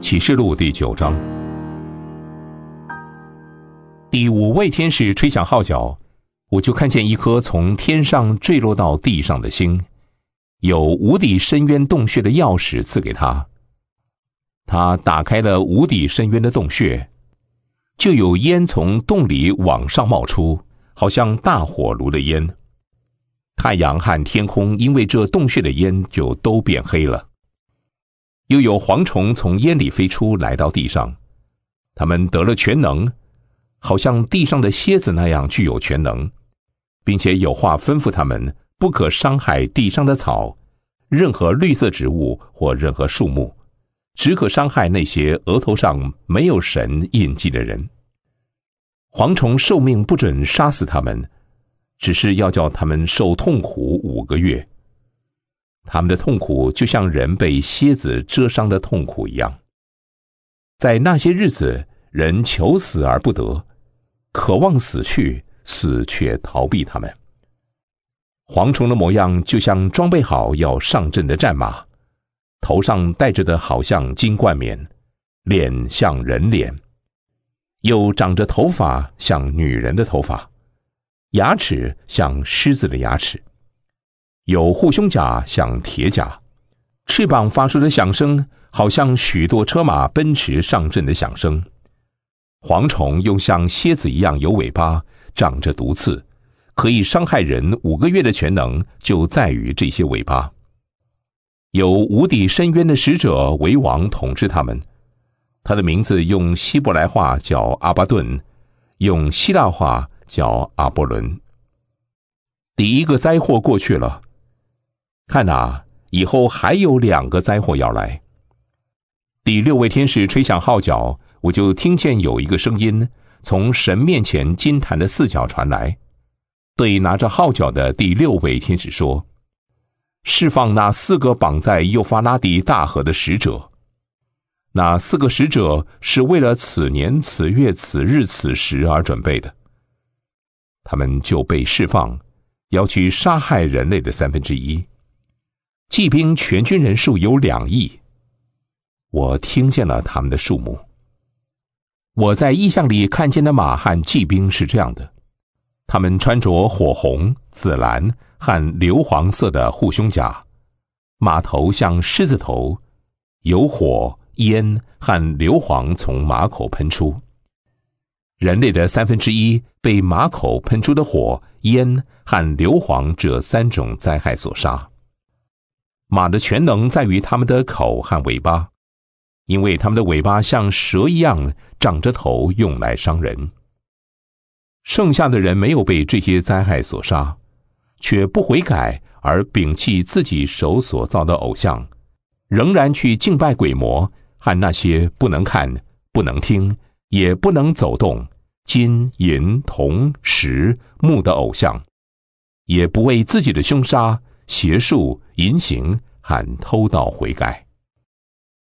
启示录第9章。第5位天使吹响号角，我就看见一颗从天上坠落到地上的星，有无底深渊洞穴的钥匙赐给他。他打开了无底深渊的洞穴，就有烟从洞里往上冒出，好像大火炉的烟。太阳和天空因为这洞穴的烟就都变黑了。又有蝗虫从烟里飞出，来到地上，他们得了全能，好像地上的蝎子那样具有全能，并且有话吩咐他们，不可伤害地上的草，任何绿色植物或任何树木，只可伤害那些额头上没有神印记的人。蝗虫受命不准杀死他们，只是要叫他们受痛苦5个月。他们的痛苦就像人被蝎子蛰伤的痛苦一样。在那些日子，人求死而不得，渴望死去，死却逃避他们。蝗虫的模样就像装备好要上阵的战马，头上戴着的好像金冠冕，脸像人脸，又长着头发像女人的头发，牙齿像狮子的牙齿，有护胸甲像铁甲，翅膀发出的响声好像许多车马奔驰上阵的响声。蝗虫又像蝎子一样有尾巴，长着毒刺，可以伤害人5个月的全能就在于这些尾巴。有无底深渊的使者为王统治他们，他的名字用希伯来话叫阿巴顿，用希腊话叫阿波伦。第一个灾祸过去了，看啊，以后还有2个灾祸要来。第6位天使吹响号角，我就听见有一个声音从神面前金坛的4角传来，对拿着号角的第6位天使说：释放那4个绑在幼发拉底大河的使者。那4个使者是为了此年此月此日此时而准备的，他们就被释放，要去杀害人类的1/3。骑兵全军人数有2亿，我听见了他们的数目。我在异象里看见的马和骑兵是这样的，他们穿着火红、紫蓝和硫黄色的护胸甲，马头像狮子头，有火、烟和硫磺从马口喷出。人类的1/3被马口喷出的火、烟和硫磺这3种灾害所杀。马的全能在于他们的口和尾巴，因为他们的尾巴像蛇一样长着头，用来伤人。剩下的人没有被这些灾害所杀，却不悔改而摒弃自己手所造的偶像，仍然去敬拜鬼魔和那些不能看、不能听、也不能走动、金、银、铜、石、木的偶像，也不为自己的凶杀、邪术、淫行和偷盗悔改。